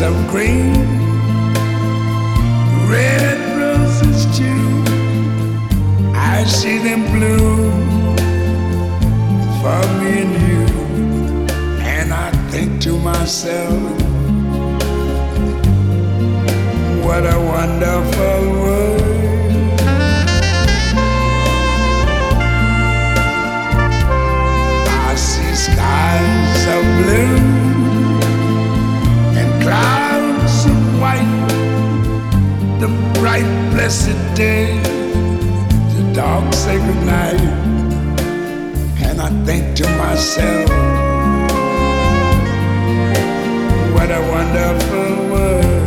of green, red roses too. I see them bloom for me and you, and I think to myself, what a wonderful world. I see skies of blue and clouds of white, the bright blessed day, the dark sacred night, and I think to myself, what a wonderful world.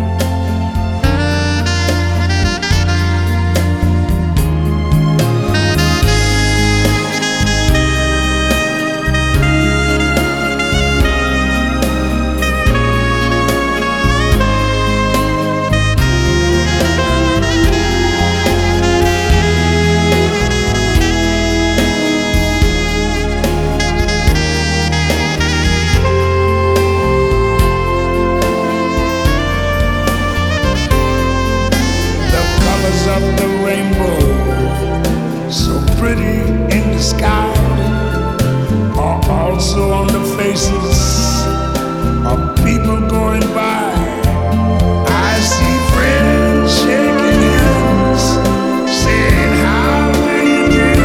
Of the rainbow, so pretty in the sky, are also on the faces of people going by. I see friends shaking hands, saying, how do you do?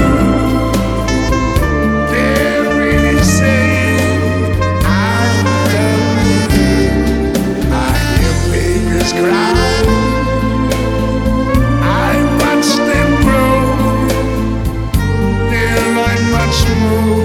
They're really saying, I love you. I hear babies cry. Much more